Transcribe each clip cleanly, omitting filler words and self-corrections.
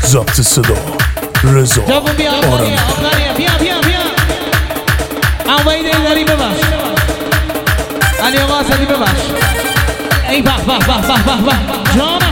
ضبط صدا رضا جوون بیا آخریه بیا اولی داری ببخش علی آقا اسدی ببخش ای به به به به به جان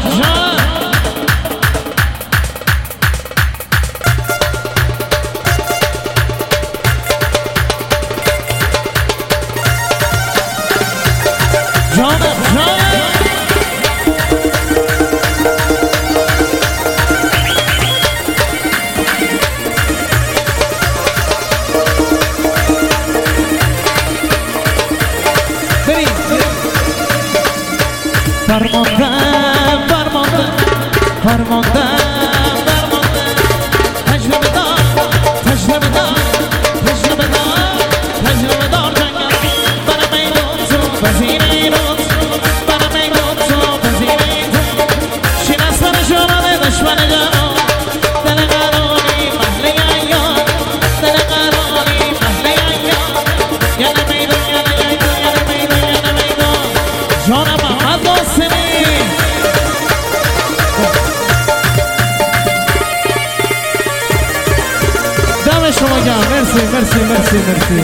شما جان مرسی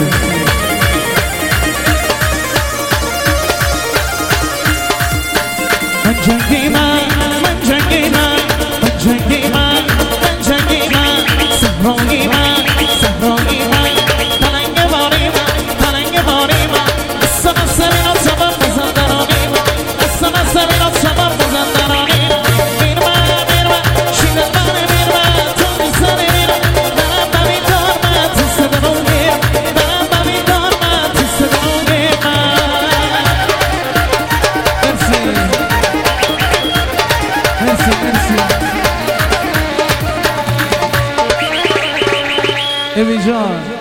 من جنگی من سهرانی من تلنگ باری من اصلا سرینات سبب مزندرانی من اصلا سرینات سبب مزندرانی میر من شیدت من میر من تو سری میر درم ببین دار من تو صدمون میر درم ببین دار من تو صدمون میر مرسی Evi John